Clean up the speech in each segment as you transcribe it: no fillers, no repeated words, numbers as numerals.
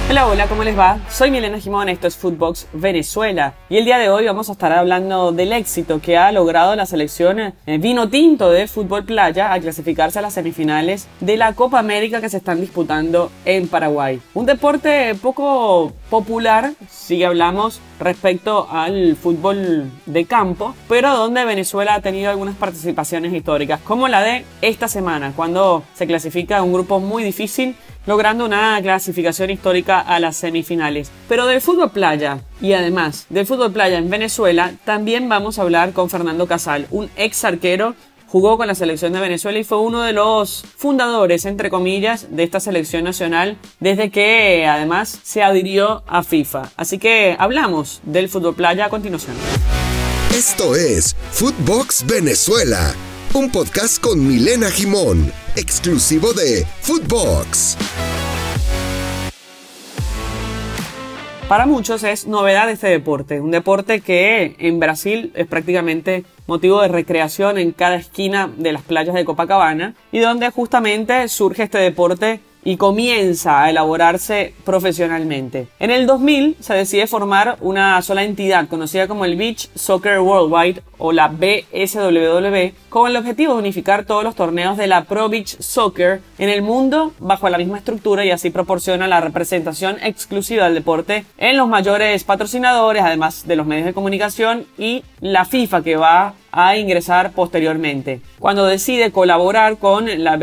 Hola, hola, ¿cómo les va? Soy Milena Gimón, esto es Footbox Venezuela y el día de hoy vamos a estar hablando del éxito que ha logrado la selección vino tinto de fútbol playa al clasificarse a las semifinales de la Copa América que se están disputando en Paraguay. Un deporte poco popular, si hablamos respecto al fútbol de campo, pero donde Venezuela ha tenido algunas participaciones históricas, como la de esta semana, cuando se clasifica un grupo muy difícil, logrando una clasificación histórica a las semifinales. Pero del fútbol playa, y además del fútbol playa en Venezuela, también vamos a hablar con Fernando Casal, un ex arquero. Jugó con la selección de Venezuela y fue uno de los fundadores, entre comillas, de esta selección nacional desde que además se adhirió a FIFA. Así que hablamos del fútbol playa a continuación. Esto es Footbox Venezuela, un podcast con Milena Gimón, exclusivo de Footbox. Para muchos es novedad este deporte, un deporte que en Brasil es prácticamente motivo de recreación en cada esquina de las playas de Copacabana y donde justamente surge este deporte y comienza a elaborarse profesionalmente. En el 2000 se decide formar una sola entidad conocida como el Beach Soccer Worldwide o la BSWW, con el objetivo de unificar todos los torneos de la Pro Beach Soccer en el mundo bajo la misma estructura y así proporciona la representación exclusiva del deporte en los mayores patrocinadores, además de los medios de comunicación y la FIFA que va a ingresar posteriormente. Cuando decide colaborar con la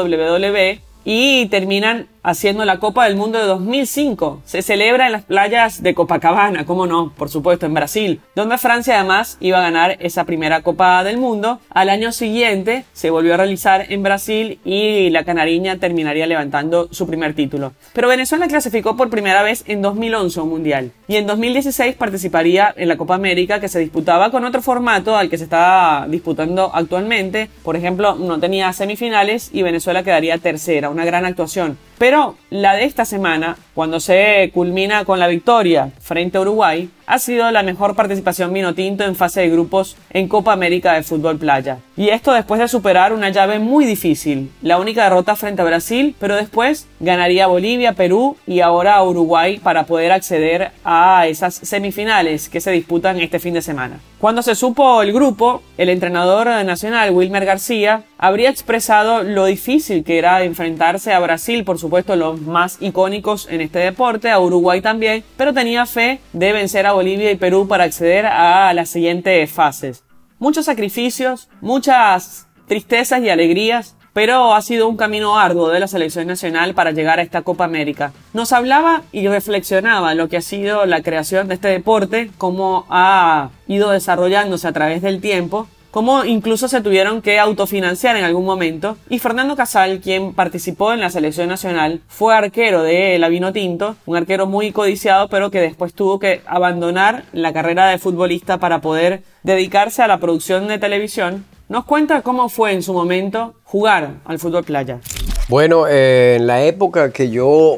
BSWW y terminan haciendo la Copa del Mundo de 2005. Se celebra en las playas de Copacabana, cómo no, por supuesto, en Brasil, donde Francia además iba a ganar esa primera Copa del Mundo. Al año siguiente se volvió a realizar en Brasil y la canariña terminaría levantando su primer título. Pero Venezuela clasificó por primera vez en 2011 a un mundial y en 2016 participaría en la Copa América, que se disputaba con otro formato al que se está disputando actualmente. Por ejemplo, no tenía semifinales y Venezuela quedaría tercera, una gran actuación. Pero la de esta semana, cuando se culmina con la victoria frente a Uruguay, ha sido la mejor participación vinotinto en fase de grupos en Copa América de fútbol playa. Y esto después de superar una llave muy difícil, la única derrota frente a Brasil, pero después ganaría Bolivia, Perú y ahora a Uruguay para poder acceder a esas semifinales que se disputan este fin de semana. Cuando se supo el grupo, el entrenador nacional Wilmer García habría expresado lo difícil que era enfrentarse a Brasil, por supuesto los más icónicos en este deporte, a Uruguay también, pero tenía fe de vencer a Bolivia y Perú para acceder a las siguientes fases. Muchos sacrificios, muchas tristezas y alegrías, pero ha sido un camino arduo de la selección nacional para llegar a esta Copa América. Nos hablaba y reflexionaba lo que ha sido la creación de este deporte, cómo ha ido desarrollándose a través del tiempo, cómo incluso se tuvieron que autofinanciar en algún momento. Y Fernando Casal, quien participó en la selección nacional, fue arquero de la Vinotinto, un arquero muy codiciado, pero que después tuvo que abandonar la carrera de futbolista para poder dedicarse a la producción de televisión. Nos cuenta cómo fue en su momento jugar al fútbol playa. Bueno, en la época que yo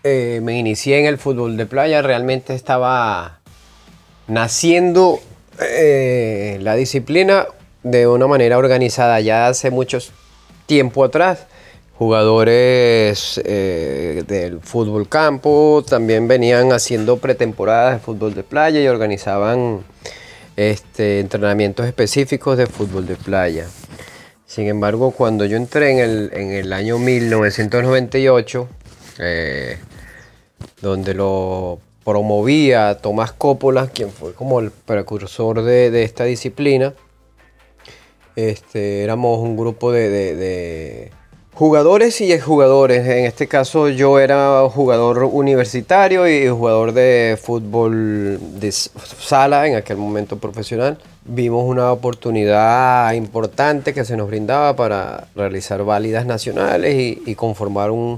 me inicié en el fútbol de playa, realmente estaba naciendo la disciplina de una manera organizada ya hace mucho tiempo atrás. Jugadores del fútbol campo también venían haciendo pretemporadas de fútbol de playa y organizaban entrenamientos específicos de fútbol de playa. Sin embargo, cuando yo entré en el año 1998, donde lo promovía Tomás Coppola, quien fue como el precursor de esta disciplina, éramos un grupo de jugadores y exjugadores. En este caso yo era jugador universitario y jugador de fútbol de sala, en aquel momento profesional. Vimos una oportunidad importante que se nos brindaba para realizar válidas nacionales y conformar un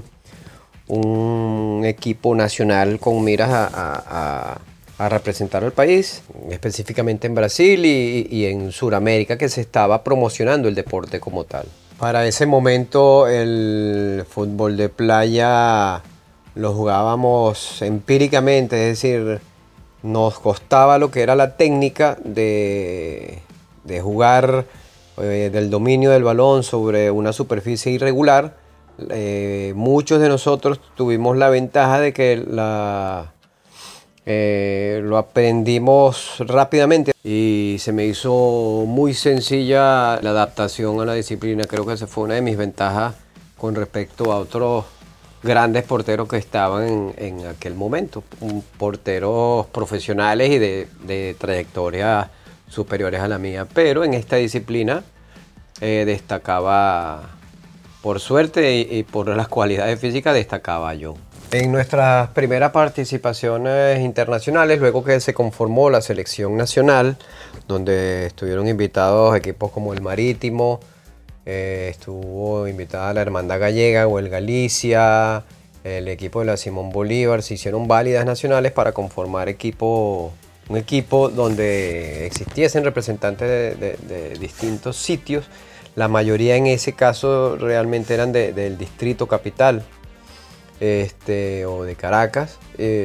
equipo nacional con miras a representar al país, específicamente en Brasil y en Sudamérica, que se estaba promocionando el deporte como tal. Para ese momento el fútbol de playa lo jugábamos empíricamente, es decir, nos costaba lo que era la técnica de jugar del dominio del balón sobre una superficie irregular Muchos de nosotros tuvimos la ventaja de que lo aprendimos rápidamente y se me hizo muy sencilla la adaptación a la disciplina. Creo que esa fue una de mis ventajas con respecto a otros grandes porteros que estaban en aquel momento, porteros profesionales y de trayectorias superiores a la mía, pero en esta disciplina destacaba, por suerte y por las cualidades físicas, destacaba yo. En nuestras primeras participaciones internacionales, luego que se conformó la selección nacional, donde estuvieron invitados equipos como el Marítimo, estuvo invitada la Hermandad Gallega o el Galicia, el equipo de la Simón Bolívar, se hicieron válidas nacionales para conformar un equipo donde existiesen representantes de distintos sitios. La mayoría en ese caso realmente eran del distrito capital o de Caracas,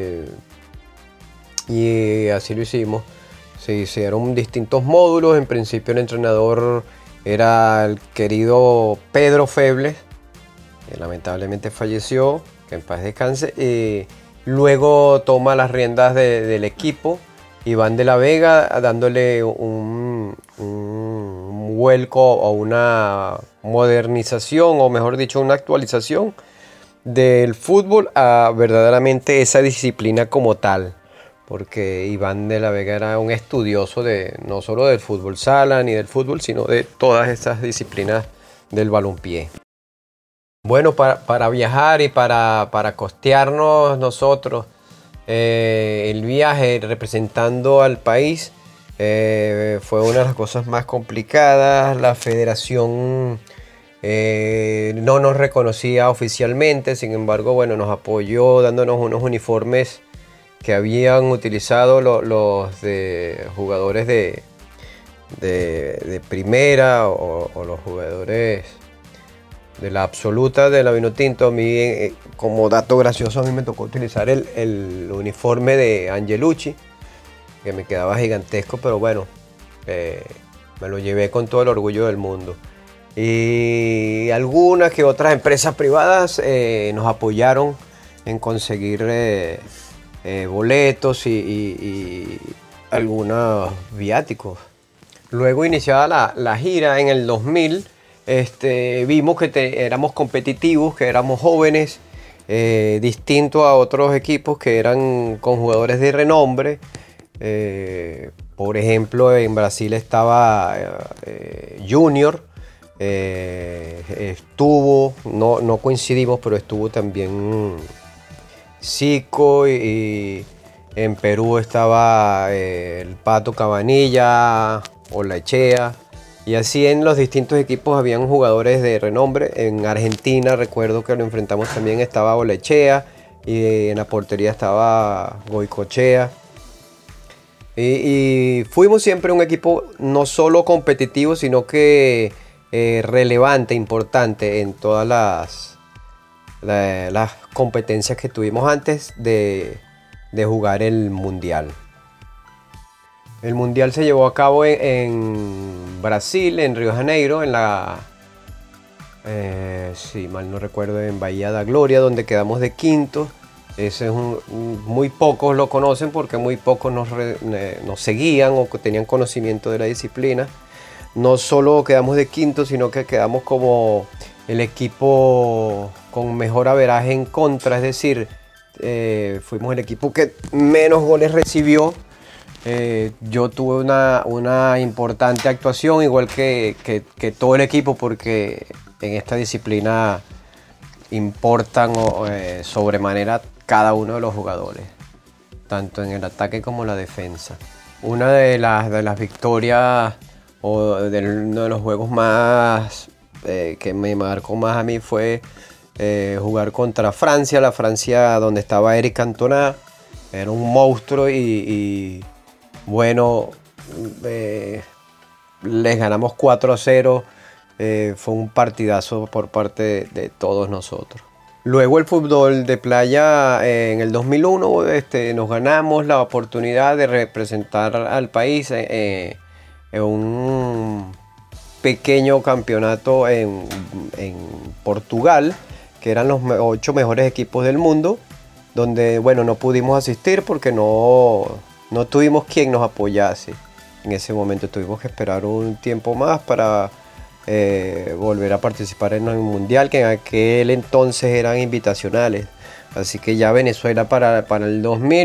y así lo hicimos. Se hicieron distintos módulos. En principio el entrenador era el querido Pedro Febles, que lamentablemente falleció, que en paz descanse. Luego toma las riendas del equipo Iván de la Vega, dándole un vuelco o una modernización, o mejor dicho, una actualización del fútbol a verdaderamente esa disciplina como tal, porque Iván de la Vega era un estudioso no solo del fútbol sala ni del fútbol, sino de todas estas disciplinas del balompié. Bueno, para viajar y para costearnos nosotros el viaje representando al país, fue una de las cosas más complicadas. La federación no nos reconocía oficialmente, sin embargo, bueno, nos apoyó dándonos unos uniformes que habían utilizado los de jugadores de primera o los jugadores de la absoluta de la Vinotinto. A mí, como dato gracioso, a mí me tocó utilizar el uniforme de Angelucci, que me quedaba gigantesco, pero bueno, me lo llevé con todo el orgullo del mundo. Y algunas que otras empresas privadas nos apoyaron en conseguir boletos y algunos viáticos. Luego, iniciada la gira en el 2000, vimos que éramos competitivos, que éramos jóvenes, distinto a otros equipos que eran con jugadores de renombre. Por ejemplo, en Brasil estaba Junior, estuvo, no coincidimos, pero estuvo también Zico, y en Perú estaba el Pato Cabanilla o Olaechea. Y así en los distintos equipos habían jugadores de renombre. En Argentina recuerdo que lo enfrentamos también, estaba Olaechea, y en la portería estaba Goicoechea. Y fuimos siempre un equipo no solo competitivo, sino que relevante, importante en todas las competencias que tuvimos antes de jugar el Mundial. El Mundial se llevó a cabo en Brasil, en Río de Janeiro, si mal no recuerdo, en Bahía da Glória, donde quedamos de quinto. Ese es muy pocos lo conocen, porque muy pocos nos seguían o tenían conocimiento de la disciplina. No solo quedamos de quinto, sino que quedamos como el equipo con mejor averaje en contra, es decir, fuimos el equipo que menos goles recibió. Yo tuve una importante actuación, igual que todo el equipo, porque en esta disciplina importan sobremanera cada uno de los jugadores, tanto en el ataque como en la defensa. Una de las victorias o de uno de los juegos más que me marcó más a mí fue jugar contra Francia, la Francia donde estaba Eric Cantona. Era un monstruo y bueno, les ganamos 4-0. Fue un partidazo por parte de todos nosotros. Luego el fútbol de playa, en el 2001 nos ganamos la oportunidad de representar al país en un pequeño campeonato en Portugal, que eran los 8 mejores equipos del mundo, donde bueno, no pudimos asistir porque no tuvimos quien nos apoyase. En ese momento tuvimos que esperar un tiempo más para volver a participar en el mundial, que en aquel entonces eran invitacionales. Así que ya Venezuela para el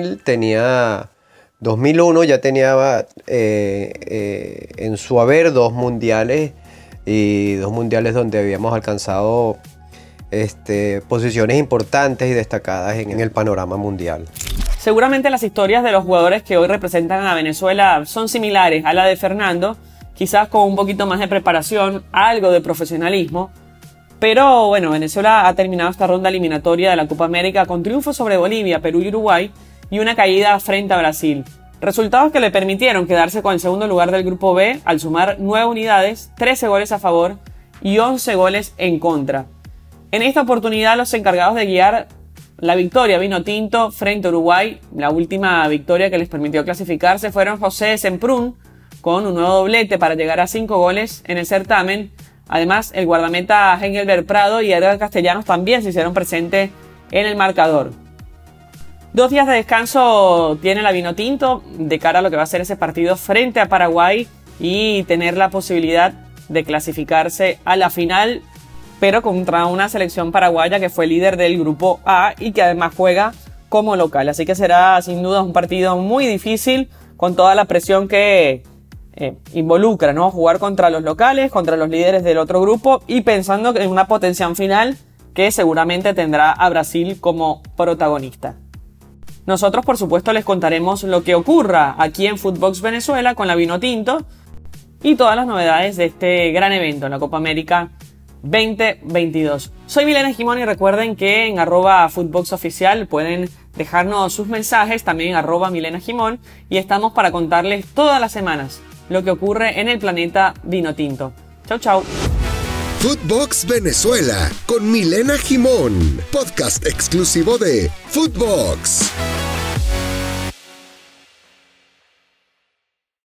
2001 ya tenía en su haber 2 mundiales, y 2 mundiales donde habíamos alcanzado posiciones importantes y destacadas en el panorama mundial. Seguramente las historias de los jugadores que hoy representan a Venezuela son similares a la de Fernando, quizás con un poquito más de preparación, algo de profesionalismo. Pero bueno, Venezuela ha terminado esta ronda eliminatoria de la Copa América con triunfo sobre Bolivia, Perú y Uruguay y una caída frente a Brasil. Resultados que le permitieron quedarse con el segundo lugar del grupo B al sumar 9 unidades, 13 goles a favor y 11 goles en contra. En esta oportunidad los encargados de guiar la victoria vino tinto frente a Uruguay. La última victoria que les permitió clasificarse fueron José Semprún con un nuevo doblete para llegar a 5 goles en el certamen. Además, el guardameta Engelbert Prado y Edgar Castellanos también se hicieron presentes en el marcador. 2 días de descanso tiene la Vinotinto de cara a lo que va a ser ese partido frente a Paraguay y tener la posibilidad de clasificarse a la final, pero contra una selección paraguaya que fue líder del grupo A y que además juega como local. Así que será sin duda un partido muy difícil con toda la presión que involucra, ¿no? Jugar contra los locales, contra los líderes del otro grupo y pensando en una potencia final que seguramente tendrá a Brasil como protagonista. Nosotros, por supuesto, les contaremos lo que ocurra aquí en Footbox Venezuela con la Vinotinto y todas las novedades de este gran evento, la Copa América 2022. Soy Milena Gimón y recuerden que en @footboxoficial pueden dejarnos sus mensajes, también en @Milena Gimón, y estamos para contarles todas las semanas lo que ocurre en el planeta Vinotinto. Chau, chau. Footbox Venezuela con Milena Gimón, podcast exclusivo de Footbox.